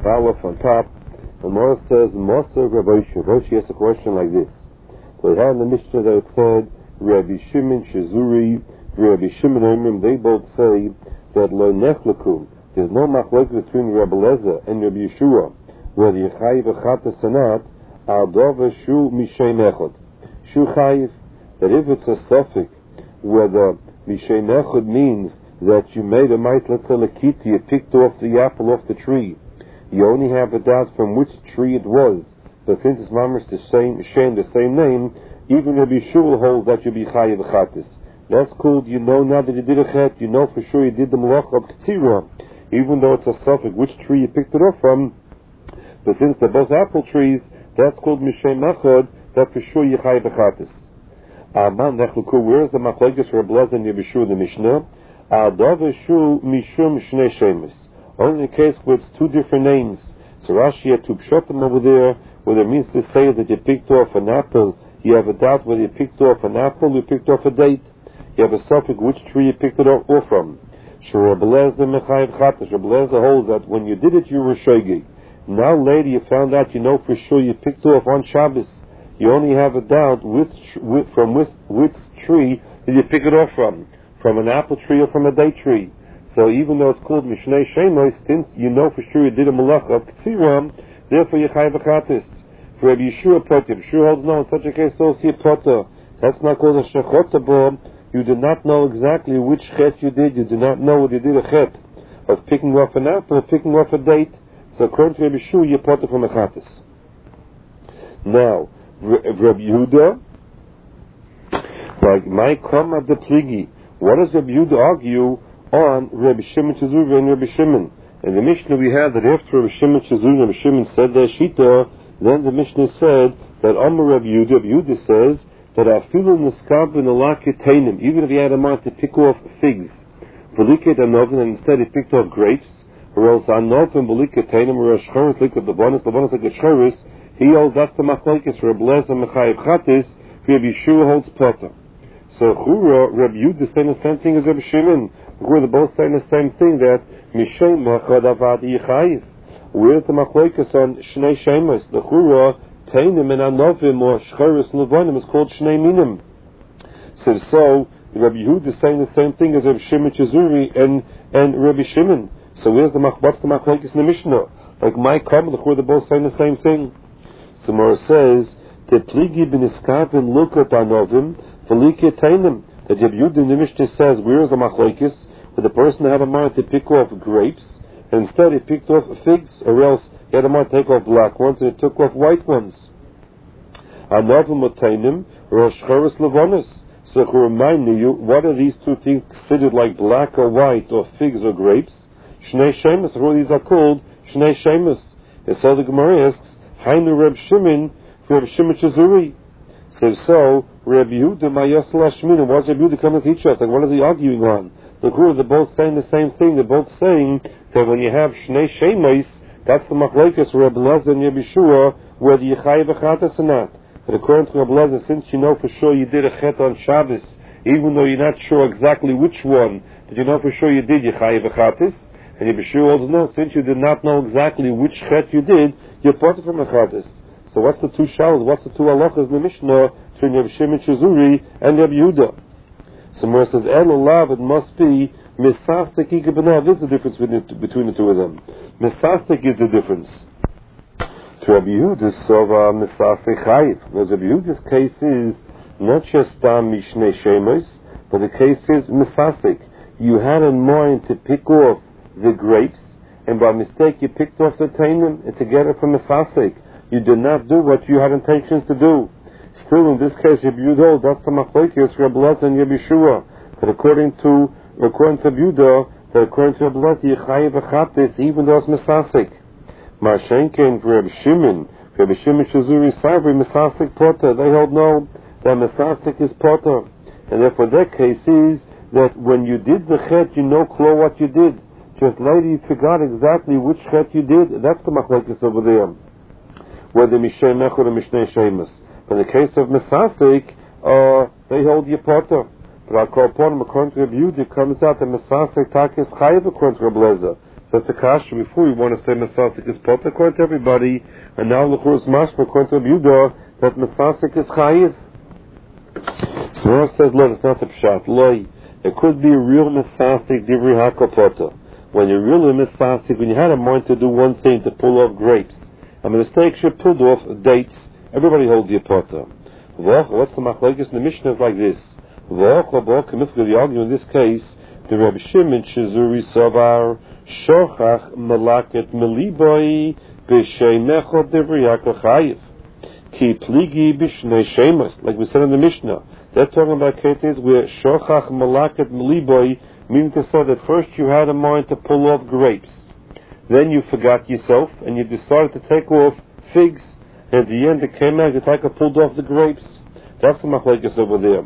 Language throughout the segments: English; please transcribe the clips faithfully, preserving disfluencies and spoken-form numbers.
Aleph on top. The Gemara says, Moser Rabbi Shimon. Rashi asks a question like this. So we had in the Mishnah that it said, Rabbi Shimon, Shazuri, Rabbi Shimon, Omrim, they both say that Lo Nechlekum, there's no machlok between Rabbi Lezer and Rabbi Yeshua, whether Yechayiv Echat Sanat, Al Dova Shu Mishem Echad. Shu Chayiv, that if it's a suffix, whether Mishem Echad means that you made a mice, let's say Lakiti, you picked off the apple off the tree. You only have a doubt from which tree it was. But since it's mamash the same shem, the same name, even Rabbi Yeshua holds that you be chayiv v'chatis. That's called, you know now that you did a chet, you know for sure you did the malacha of k'tzira, even though it's a suffix, which tree you picked it off from. But since they're both apple trees, that's called mishem echad, that for sure you chayiv v'chatis. Aman nechluku, where's the machlokes for Rabbi Lezer and Rabbi Yeshua, the Mishnah? Adav shu mishum shnei shemes. Only in the case where it's two different names. So Rashi had two pshatim over there, where it means to say that you picked off an apple. You have a doubt whether you picked off an apple or you picked off a date. You have a suffix which tree you picked it off from. Rabbi Lezer holds that when you did it, you were shogeg. Now later you found out, you know for sure you picked off on Shabbos. You only have a doubt which, which from which, which tree did you pick it off from. From an apple tree or from a date tree. So even though it's called Mishnei Shemos, since you know for sure you did a malacha of K'tzira, therefore you chayiv v'chatis. For Rabbi Yeshua Potter, Yeshua holds no, in such a case also a Potter. That's not called a Shechota Bo. You do not know exactly which chet you did. You do not know whether you did a chet of picking off an apple or picking off a date. So according to Rabbi Yeshua, you're Potter from a chatis. Now, Rabbi Yehuda, like my Kama de Pligi, what does Rabbi Yehuda argue on Rabbi Shimon Chazuri and Rabbi Shimon? In the Mishnah we have that after Rabbi Shimon Chazuri and Rabbi Shimon said their shita, then the Mishnah said that Amar Rabbi Yehuda, Rabbi Yehuda says that afilu niskab in alaketainim, even if he had a mind to pick off figs, v'liket anovin, and instead he picked off grapes, or else anovin v'liketainim, or a shchoris liket levonis, levonis like a shchoris, he holds that's the machlokes for Rabbi Lezer mechayiv chatis, Rabbi Yeshua holds potter. So Chura, Rabbi Yehuda saying the same thing as Rabbi Shimon. They're both saying the same thing, that Mishem Machad Avad Yichayiv. Where's the machlokes on Shnei Shemus? The Chura, Tainim and Anovim or Shchoris and Levonim is called Shnei Minim. So, so Rabbi Yehuda is saying the same thing as Rabbi Shimon Chazuri and, and Rabbi Shimon. So where's the what's the machlokes in the Mishnah? Like my comment, the Chura, they're both saying the same thing. So Mora says, Tepligi b'niskavim lukat anovim v'likit tainim. That Rabbi Yehuda in the Mishnah says, where is the machlokes? That the person had a mind to pick off grapes, and instead he picked off figs, or else he had a mind to take off black ones, and he took off white ones. Anovim otainim, or shchoris levonis. So to remind you, what are these two things considered like black or white, or figs or grapes? Shnei shemus, what these are called? Shnei shemus. And so the Gemara asks, Hainu Reb Shimon, Reb Shimon Chazuri. So, so, Rabbi Yehuda, Mayasel Hashmina, what's Rabbi Yehuda coming to teach us? Like, what is he arguing on? The Guru, they're both saying the same thing. They're both saying that when you have Shnei Shemes, that's the machlokes for Rabbi Lezer and Rabbi Yeshua, whether you chayiv v'chatas or not. But according to Rabbi Lezer, since you know for sure you did a chet on Shabbos, even though you're not sure exactly which one, but you know for sure you did, you chayiv v'chatas, and Rabbi Yeshua also knows, since you did not know exactly which chet you did, you're part from a chatas. So what's the two showers? What's the two halachas in the Mishnah between Rabbi Shimon Chazuri and Rabbi Yehuda? So Mora says, El it must be Misasek Ikabanav. There's a difference between the two of them. Misasek is the difference. To Rabbi Yehuda, so uh, Misasek Chayiv. Now Rabbi Yehuda's case is not just Dam Mishnei Shemes, but the case is Misasek. You had in mind to pick off the grapes, and by mistake you picked off the tainim, and to get it from Misasek. You did not do what you had intentions to do. Still, in this case, Rabbi Yehuda, that's the machlokes, Rabbi Lezer and Rabbi Yeshua. But according to according to Rabbi Yehuda, that according to Rabbi Lezer, you chayiv v'chatis, even though it's misasek. Marshenken for Rabbi Shimon, Rabbi Shimon Chazuri Sabri misasek potter. They hold no, that misasek is potter, and therefore their case is that when you did the chet, you know clear what you did. Just later you forgot exactly which chet you did. That's the machlokes over there. Whether Mishnei Echad or Mishnei Shemus. But in the case of Misasek, uh, they hold your potter. But I'll call upon him according to Rabbi Yehuda, it comes out that Misasek Tak is Chayiv according to Rabbi Lezer. That's the kasha. Before we want to say Masasik is potter according to everybody, and now L'chur is mashma according to Yehuda that Masasik is chayiv. So Rav says, look, it's not the pshat. Loi, it could be a real Masasik Divri Hakol potter. When you're really Masasik, when you had a mind to do one thing, to pull off grapes, and the mistake should pulled off dates, everybody holds you potter. What's the machlokes in the Mishnah is like this. The argument in this case, the Rabbi Shimon Chizuri Savar Shochach Malaket Meliboi B'Shei Mechot Divri Hakol Chayiv Ki Pligi B'Shnei Shemas, like we said in the Mishnah. They're talking about cases where Shochach Malaket Meliboi, meaning to say that first you had a mind to pull off grapes, then you forgot yourself and you decided to take off figs, and at the end it came out, you take a pulled off the grapes. That's the machlokes over there.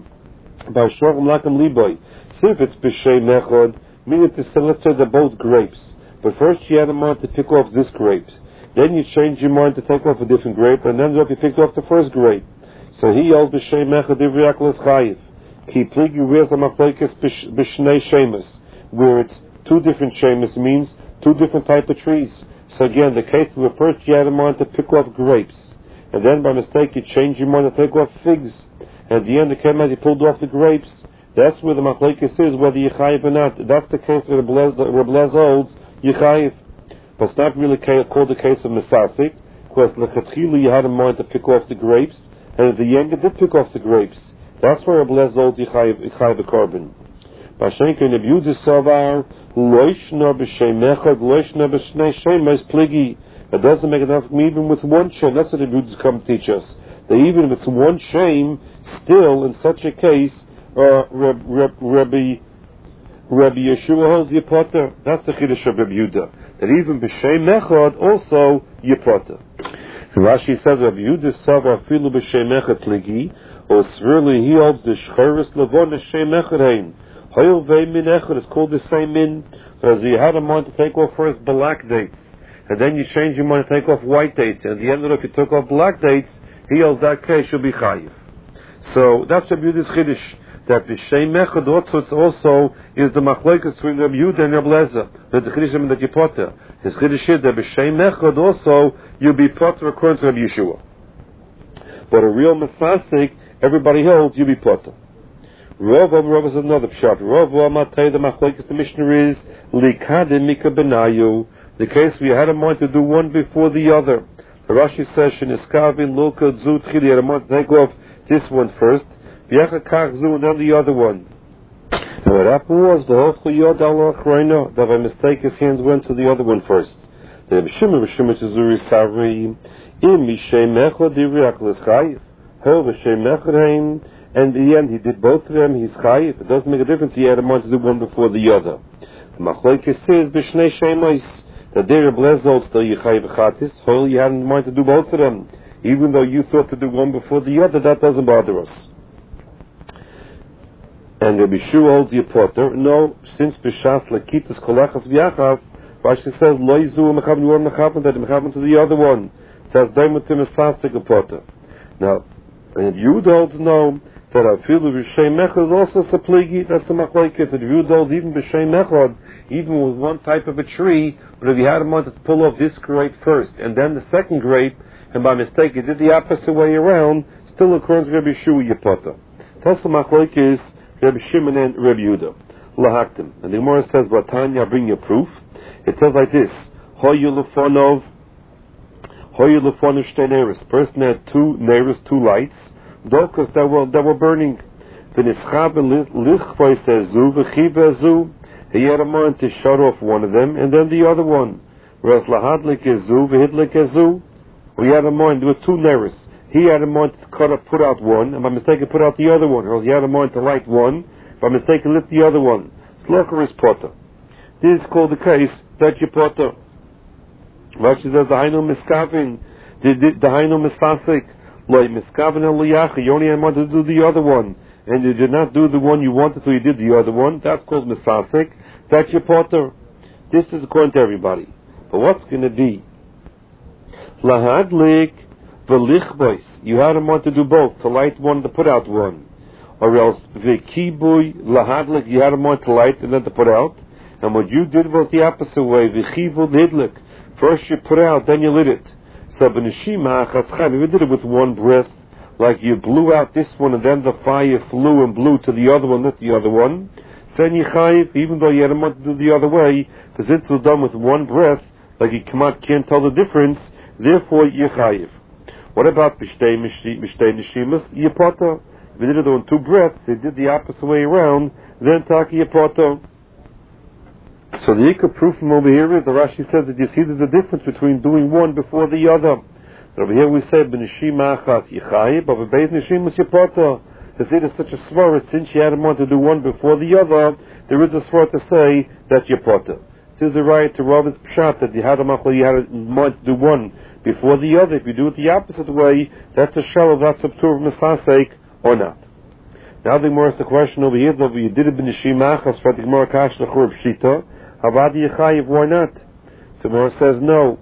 By Shochach Malaket Meliboi. See if it's B'Shei Mechot, meaning to say, let's say they're both grapes, but first you had a mind to pick off this grape, then you changed your mind to take off a different grape, and then you picked off the first grape. So he yelled B'Shei Mechot Divri Hakol Chayiv. Ki Pligi, where's the machlokes B'Shnei Shemas, where it's two different shemas means two different type of trees. So again, the case where first you had a mind to pick off grapes, and then by mistake you changed your mind to take off figs, and at the end it came out you pulled off the grapes. That's where the machlokes is, whether you chayiv or not. That's the case where Reb Lezer holds you chayiv. But it's not really called the case of Masasik, because lechatchila you had in mind to pick off the grapes, and at the end you did pick off the grapes. That's where Reb Lezer holds you chayiv a carbon. Bashenka in the Yehuda Savar loishna b'Shei Mechot loishna b'Shnei Shemas pligi. It doesn't make enough even with one shame. That's what the Yehudas come to teach us. That even if it's one shame, still in such a case, Uh, Reb, Reb, Rabbi, Rabbi Yeshua holds Yepotter. That's the Chiddush of Rabbi Yehuda. That even B'Shei Mechot also Yepotter. Rashi says Rabbi Yehuda Savar Filu B'Shei Mechot Ligi, or Svirli he holds the Shcheres Levon B'Shei Mechot Hein. Hoyel Vei Min Echot is called the same min. As you had a mind to take off first black dates, and then you change your mind to take off white dates, and at the end of it, if you took off black dates, he holds that case should be chayiv. So that's Rabbi Yehuda's Chiddush. That B'Shei Mechot also, it's also is the machlokes between Rabbi Yehuda and Rabbi Lezer. That the Chiddush that you potter. His Chiddush is that B'Shei Mechot also you'll be potter according to Rabbi Yeshua. But a real Masasik, everybody holds you'll be potter. Rav Rav is another pshat. Rav Amatei the machlokes the Mishnah is Likadim Mika Benayu. The case we had a mind to do one before the other. The Rashi says Sheniskavin Loka Zut Chili had a mind to take off this one first. And then the other one. And what happened was the Hofcha Yod Allah Chreina, that by mistake his hands went to the other one first. The Rebbe Shimon Shimon Tzuri Savri Im B'Shei Mechot Divri Hakol Chayiv Ho B'Shei Mechot Hein, and in the end he did both of them. He's chayiv. It doesn't make a difference. He had a mind to do one before the other. The machlokes says B'Shnei Shemas that there Rebbe Lezer still you chayiv v'chatis. Ho you had in mind to do both of them, even though you thought to do one before the other. That doesn't bother us. And Rabbi Yeshua holds the potter. No, since b'shas lakitas kolachas v'yachas, Rashi says lo yizu mechavim you are mechavim that mechavim to the other one. It says daimut Masasik a potter. Now, and Yehuda holds no that afilu b'Shei Mechot is also sapligi. That's the machlokes. That Yehuda holds even b'Shei Mechot, even with one type of a tree, but if you had a mind to pull off this grape first and then the second grape, and by mistake you did the opposite way around, still according to Rabbi Yeshua you potter. That's the machlokes. Rabbi Shimon and Rabbi Yehuda. Lahaktim. And the Gemara says, Vatanya, bring your proof. It says like this, Hoyu lefonov, Hoyu lefonov shtei neris. Person had two neris, two lights, dokas that were, that were burning. V'nischaben lichvay sezu, v'chiva ezu. He had a mind to shut off one of them, and then the other one. Whereas lahadlik ezu, v'hidlik ezu. We had a mind, there were two neris. He had in mind to cut up, put out one, and by mistake he put out the other one. Or he had in mind to light one, by mistake he lit the other one. Slocher is potter. This is called the case that you potter. Rashi says the hainu miskavin, the hainu misasik, loy miskavin el liyachi. You only had in mind to do the other one, and you did not do the one you wanted, so you did the other one. That's called misasik. That's your potter. This is according to everybody. But what's going to be lahadlik? V'lichbois, you had a mind to do both, to light one, to put out one. Or else, v'kibuy lahadlik, you had a mind to light and then to put out. And what you did was the opposite way. V'chivu nidlik. First you put out, then you lit it. So b'neshima achas chayiv. If you did it with one breath, like you blew out this one and then the fire flew and blew to the other one, not the other one, then you chayiv, even though you had a month to do the other way, because it was done with one breath, like you can't tell the difference, therefore you chayiv. What about b'shtei neshimas? You potter. If you did it on two breaths, they did the opposite way around, then taki you potter. So the ikar proof from over here is, the Rashi says that you see there's a difference between doing one before the other. And over here we say, b'neshima achas yichayim, but b'beis neshimus yipoter. To say there's such a svara, since you had a mind to do one before the other, there is a svara to say that yipoter. This is a right to Rav Pshat, that you had a machal, you had a mind to do one before the other. If you do it the opposite way, that's a shell of that subtur misasek or not. Now the Gemara has the question over here, that you did it b'neshima achas, for the Gemara kash l'chur pshita. Havad Yechayiv, why not? So Gemara says no.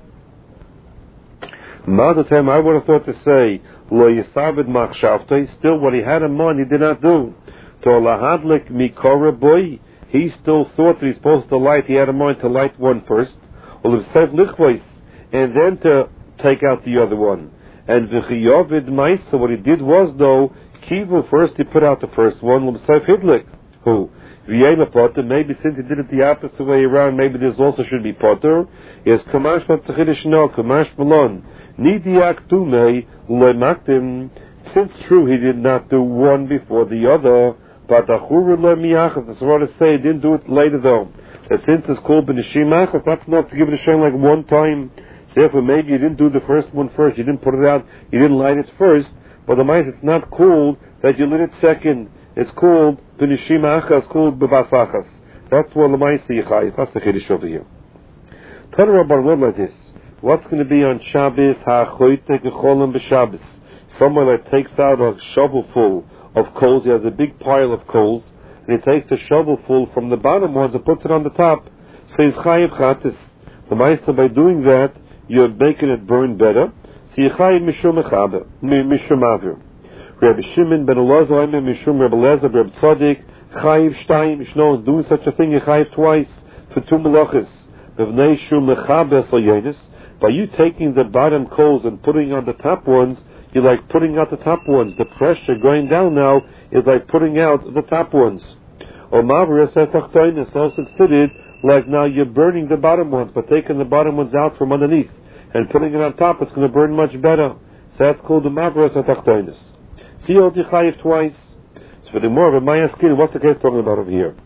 Another time I would have thought to say, Lo Yisabed Machshavtoi, still what he had in mind he did not do. To Lahadlik Mikora Boy, he still thought that he's supposed to light, he had in mind to light one first, or L'Sev Lichvois, and then to take out the other one. And V'chiyovid Maisa, what he did was though, Kivu, first he put out the first one, L'Sev Hidlik, who? Maybe since he did it the opposite way around, maybe this also should be potter. Is Kamash Matzachidish no, Kamash Malon. Nidiak Tumei Lemaktim. Since true he did not do one before the other, but Achur Lemiachas, that's what I say, he didn't do it later though. And since it's called Benishimachas, that's not to give it a shame like one time. Therefore maybe you didn't do the first one first, you didn't put it out, you didn't light it first, but the mice it's not called that you lit it second. It's called B'neshima achas, called B'bas achas. That's what L'maisi Yichayif. That's the Kiddush over here. Tana Rabban wrote like this. What's going to be on Shabbos? Ha'achoyte gecholim b'Shabbos. Someone that takes out a shovelful of coals. He has a big pile of coals, and he takes a shovelful from the bottom ones and puts it on the top. So he's chayiv chatis. The Ma'aser, by doing that, you're making it burn better. So Yichayif mishum mechaber, mishum avir. Rabbi Shimon ben Elazar, Mishum Rabbi Elazar, Rabbi Tzadik, Chayiv Shtayim, Yishno, doing such a thing, you chayiv twice for two melachas. B'vnei shum mechaber salyenis. By you taking the bottom coals and putting on the top ones, you're like putting out the top ones. The pressure going down now is like putting out the top ones. Or Mavra says Tachtoinis, also considered like now you're burning the bottom ones, but taking the bottom ones out from underneath and putting it on top, it's going to burn much better. So that's called the Mavra Tachtoinis. See all the chayiv twice. So for the more of a Maya skin, what's the case talking about over here?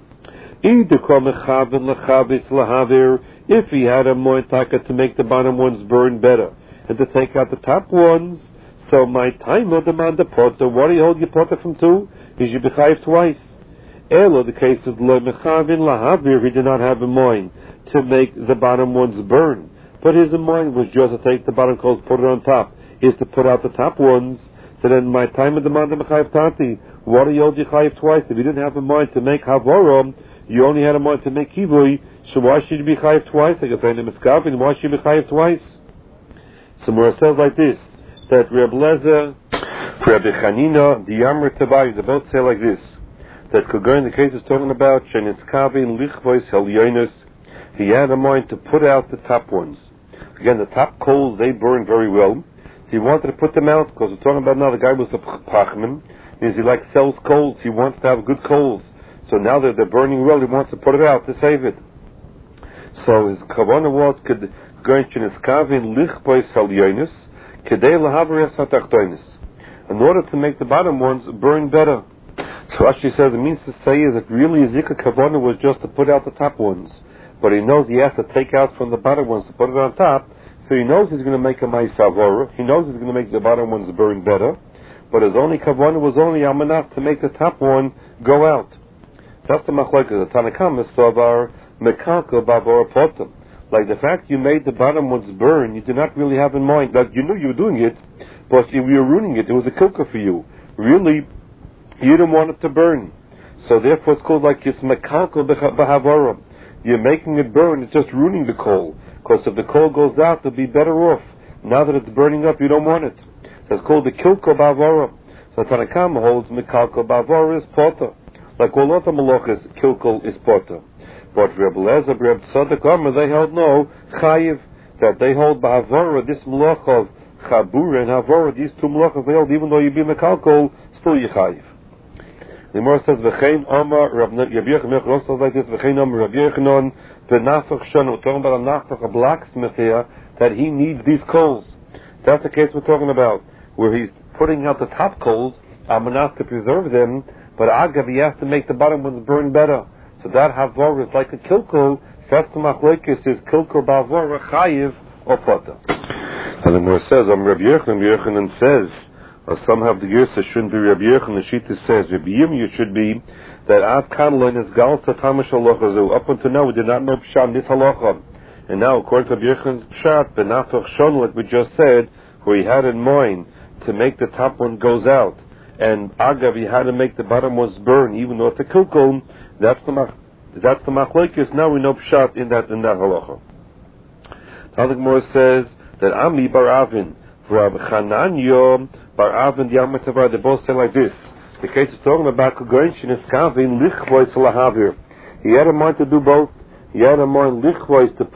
If he had a moitaka to make the bottom ones burn better and to take out the top ones, so my time will demand the potter. What do you hold your potter from two? He should be chayiv twice. Elo, the case is lo mechavin lahavir. He did not have a mind to make the bottom ones burn, but his mind was just to take the bottom coals, put it on top. Is to put out the top ones. So then my time of the man mechayiv tati. What are you hold chayiv twice? If you didn't have a mind to make havoram, you only had a mind to make kivui. So why should you be chayiv twice? I guess I name is kavin. Why should you be chayiv twice? So more says like this: that Reb Lezer, Reb Chanina, the Yamar Tabai, they both say like this: that Kogan, the case is talking about shenis kavin lichvois helyonis. He had a mind to put out the top ones. Again, the top coals they burn very well. He wanted to put them out because we're talking about now the guy was a pachman, means he like sells coals. He wants to have good coals. So now that they're burning well, he wants to put it out to save it. So his kavanah was could in order to make the bottom ones burn better. So Rashi says it means to say is that really Zika kavanah was just to put out the top ones, but he knows he has to take out from the bottom ones to put it on top. So he knows he's going to make a ma'isavora. He knows he's going to make the bottom ones burn better. But his only kavanah was only amanat to make the top one go out. That's the machlokes. The Tanakam is savar mekalko bavor potom. Like the fact you made the bottom ones burn, you did not really have in mind. Like you knew you were doing it, but you were ruining it. It was a kilka for you. Really, you didn't want it to burn. So therefore it's called like it's mekalko b'havara. You're making it burn, it's just ruining the coal. Because if the coal goes out, it'll be better off. Now that it's burning up, you don't want it. So it's called the kilko b'havara. So Tanakam holds mekalko b'havara is potter. Like all other malachas, kilko is potter. But Reb Lezer, Reb Tzadok Omer, they held no chayiv, that they hold ba'avora, this malach of chabura and havora, these two malachas they hold, even though you be mekalkol, still you chayiv. The Gemara says, V'chein Omer, Reb Yochanan also like this, V'chein Omer, Reb Yochanan, the nafach shon, we're talking about a nafach, a blacksmith here, that he needs these coals. That's the case we're talking about, where he's putting out the top coals, amenas to preserve them, but agav, he has to make the bottom ones burn better. So that havor is like a kilkul. That's the machlokes is kilkul ba'avor chayiv or potter. And the Gemara says, "Am Rabbi Yochanan." Rabbi Yochanan says, or some have the Yirsa shouldn't be Rabbi Yochanan. The Shita says Rabbi Yirmiyah should be that Av Kanlin is gal satamish halacha. Up until now we did not know pshat this halacha, and now according to Rabbi Yochanan's pshat, benafach shon, like we just said, where he had in mind to make the top one goes out, and agav he had to make the bottom ones burn, even though it's a kilkul. That's the mach, that's the machlokes. Now we know pshat in that in that halacha. Talmud Gemara says that Ami bar Avin, Rab Chananya bar Avin, the Amatavar, they both say like this. The case is talking about Kugenshin is Kavin lichvois lahavir. He had a mind to do both. He had a mind lichvois to